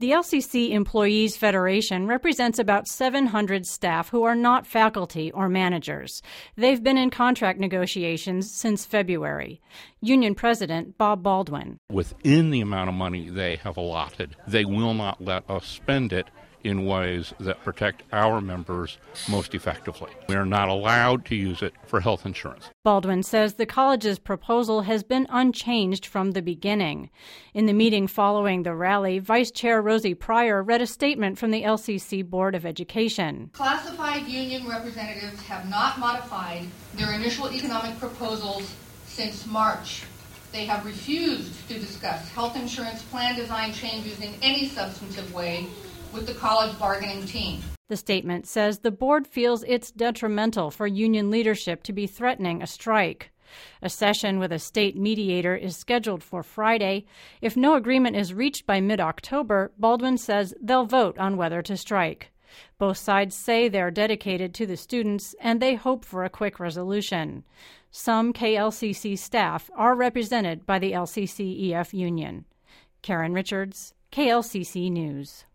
The LCC Employees Federation represents about 700 staff who are not faculty or managers. They've been in contract negotiations since February. Union President Bob Baldwin. Within the amount of money they have allotted, they will not let us spend it in ways that protect our members most effectively. We are not allowed to use it for health insurance. Baldwin says the college's proposal has been unchanged from the beginning. In the meeting following the rally, Vice Chair Rosie Pryor read a statement from the LCC Board of Education. Classified union representatives have not modified their initial economic proposals since March. They have refused to discuss health insurance plan design changes in any substantive way with the college bargaining team. The statement says the board feels it's detrimental for union leadership to be threatening a strike. A session with a state mediator is scheduled for Friday. If no agreement is reached by mid-October, Baldwin says they'll vote on whether to strike. Both sides say they're dedicated to the students and they hope for a quick resolution. Some KLCC staff are represented by the LCCEF union. Karen Richards, KLCC News.